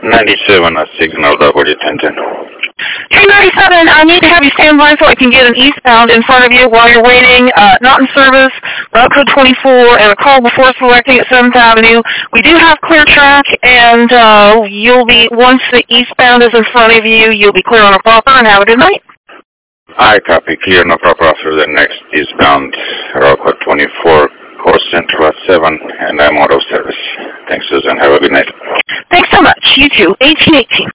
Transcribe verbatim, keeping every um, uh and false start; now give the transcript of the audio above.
ninety-seven, a signal W ten ten. three ninety-seven, I need to have you stand by so I can get an eastbound in front of you while you're waiting. Uh, not in service, route code twenty-four, and a call before selecting at seventh Avenue. We do have clear track, and uh, you'll be, once the eastbound is in front of you, you'll be clear on a proper, and have a good night. I copy. Clear no proper after the next eastbound, route code twenty-four, course central at seven, and I'm out of service. Thanks, Susan. Have a good night. Thanks so much. You too. eighteen eighteen.